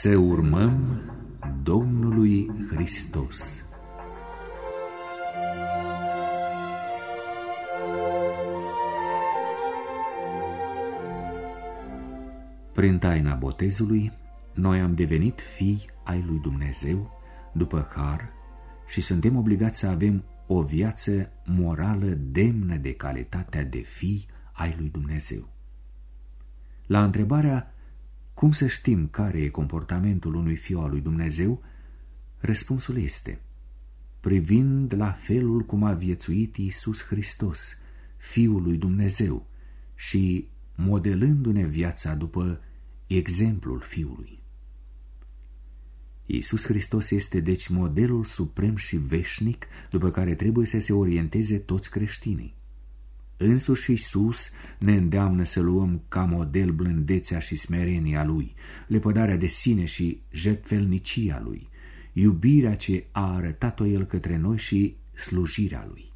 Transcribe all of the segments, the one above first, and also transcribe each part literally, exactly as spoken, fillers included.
Să urmăm Domnului Hristos. Prin taina botezului, noi am devenit fii ai lui Dumnezeu după har și suntem obligați să avem o viață morală demnă de calitatea de fii ai lui Dumnezeu. La întrebarea cum să știm care e comportamentul unui fiu al lui Dumnezeu, răspunsul este: privind la felul cum a viețuit Iisus Hristos, Fiul lui Dumnezeu, și modelându-ne viața după exemplul Fiului. Iisus Hristos este deci modelul suprem și veșnic după care trebuie să se orienteze toți creștinii. Însuși Iisus ne îndeamnă să luăm ca model blândețea și smerenia Lui, lepădarea de sine și jertfelnicia Lui, iubirea ce a arătat-o El către noi și slujirea Lui.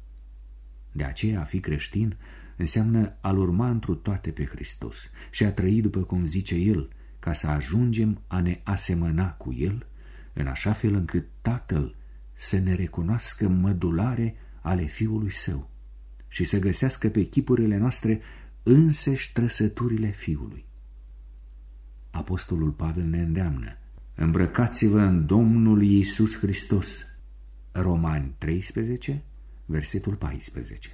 De aceea a fi creștin înseamnă a-L urma întru toate pe Hristos și a trăi după cum zice El, ca să ajungem a ne asemăna cu El, în așa fel încât Tatăl să ne recunoască mădulare ale Fiului Său și să găsească pe chipurile noastre înseși trăsăturile Fiului. Apostolul Pavel ne îndeamnă: îmbrăcați-vă în Domnul Iisus Hristos. Romani treisprezece, versetul paisprezece.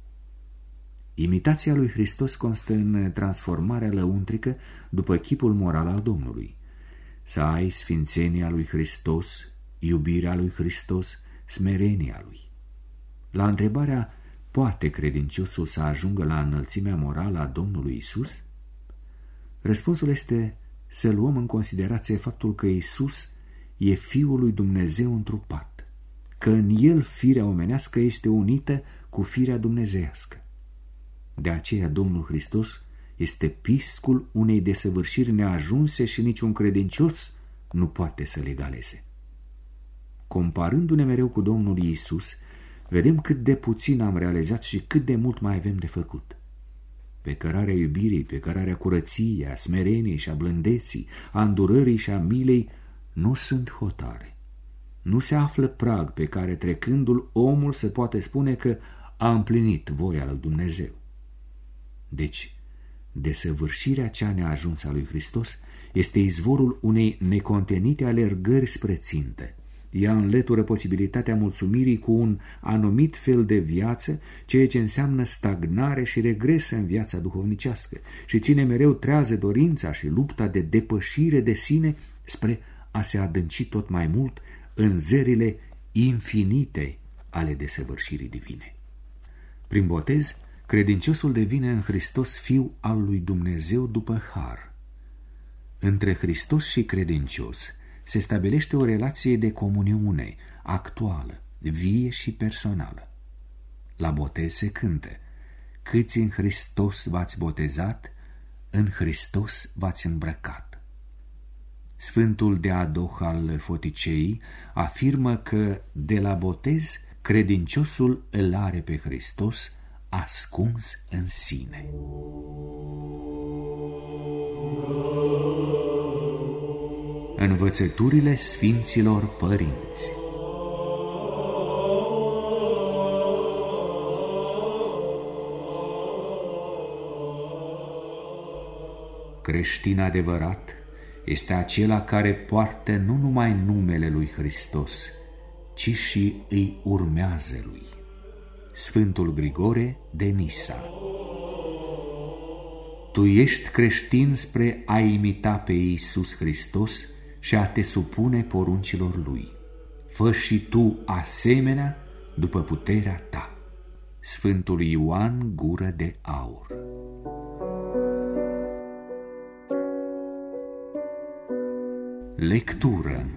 Imitația lui Hristos constă în transformarea lăuntrică după chipul moral al Domnului. Să ai sfințenia lui Hristos, iubirea lui Hristos, smerenia lui. La întrebarea poate credinciosul să ajungă la înălțimea morală a Domnului Isus? Răspunsul este să luăm în considerație faptul că Isus e Fiul lui Dumnezeu întrupat, că în El firea omenească este unită cu firea dumnezeiască. De aceea Domnul Hristos este piscul unei desăvârșiri neajunse și niciun credincios nu poate să le egaleze. Comparându-ne mereu cu Domnul Iisus, vedem cât de puțin am realizat și cât de mult mai avem de făcut. Pe cărarea iubirii, pe cărarea curăției, a smereniei și a blândeții, a îndurării și a milei nu sunt hotare. Nu se află prag pe care trecându-l omul se poate spune că a împlinit voia lui Dumnezeu. Deci, desăvârșirea cea neajunsă a lui Hristos este izvorul unei necontenite alergări spre țintă. Ea înlătură posibilitatea mulțumirii cu un anumit fel de viață, ceea ce înseamnă stagnare și regres în viața duhovnicească, și ține mereu trează dorința și lupta de depășire de sine spre a se adânci tot mai mult în zările infinite ale desăvârșirii divine. Prin botez, credinciosul devine în Hristos fiu al lui Dumnezeu după har. Între Hristos și credincios se stabilește o relație de comuniune actuală, vie și personală. La botez se cântă: câți în Hristos v-ați botezat, în Hristos v-ați îmbrăcat. Sfântul Deadoh al Foticei afirmă că de la botez credinciosul îl are pe Hristos ascuns în sine. Învățăturile Sfinților Părinți. Creștin adevărat este acela care poartă nu numai numele lui Hristos, ci și îi urmează lui. Sfântul Grigore de Nisa. Tu ești creștin spre a imita pe Iisus Hristos și a te supune poruncilor Lui. Fă și tu asemenea după puterea ta. Sfântul Ioan Gură de Aur. Lectură.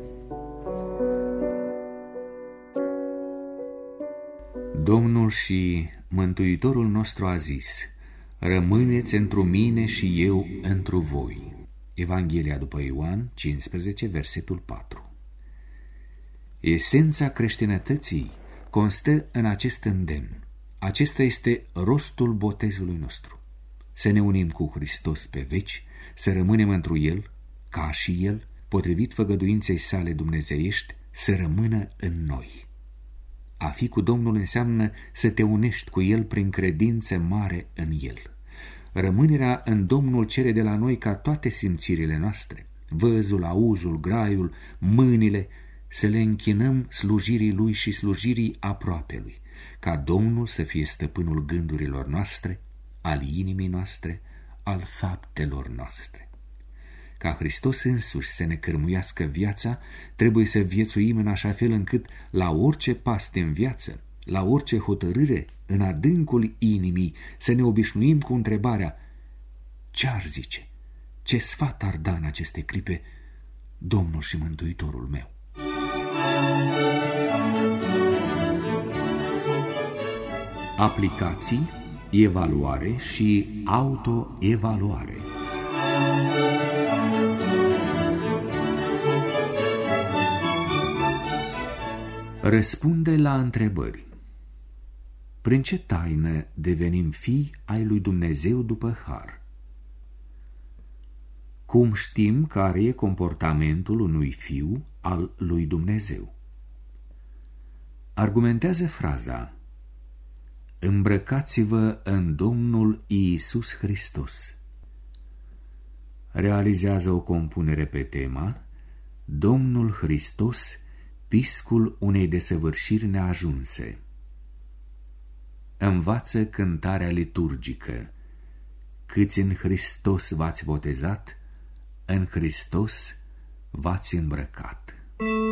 Domnul și Mântuitorul nostru a zis: rămâneți întru mine și eu întru voi. Evanghelia după Ioan cincisprezece, versetul patru. Esența creștinătății constă în acest îndemn. Acesta este rostul botezului nostru: să ne unim cu Hristos pe veci, să rămânem întru El, ca și El, potrivit făgăduinței sale dumnezeiești, să rămână în noi. A fi cu Domnul înseamnă să te unești cu El prin credință mare în El. Rămânerea în Domnul cere de la noi ca toate simțirile noastre, văzul, auzul, graiul, mâinile, să le închinăm slujirii Lui și slujirii aproapelui, ca Domnul să fie stăpânul gândurilor noastre, al inimii noastre, al faptelor noastre. Ca Hristos însuși să ne cârmuiască viața, trebuie să viețuim în așa fel încât la orice pas din viață, la orice hotărâre, în adâncul inimii, să ne obișnuim cu întrebarea: ce-ar zice, ce sfat ar da în aceste clipe Domnul și Mântuitorul meu? Aplicații, evaluare și autoevaluare. Răspunde la întrebări. Prin ce taină devenim fii ai lui Dumnezeu după har? Cum știm care e comportamentul unui fiu al lui Dumnezeu? Argumentează fraza: îmbrăcați-vă în Domnul Iisus Hristos. Realizează o compunere pe tema Domnul Hristos, piscul unei desăvârșiri neajunse. Învață cântarea liturgică: câți în Hristos v-ați botezat, în Hristos v-ați îmbrăcat.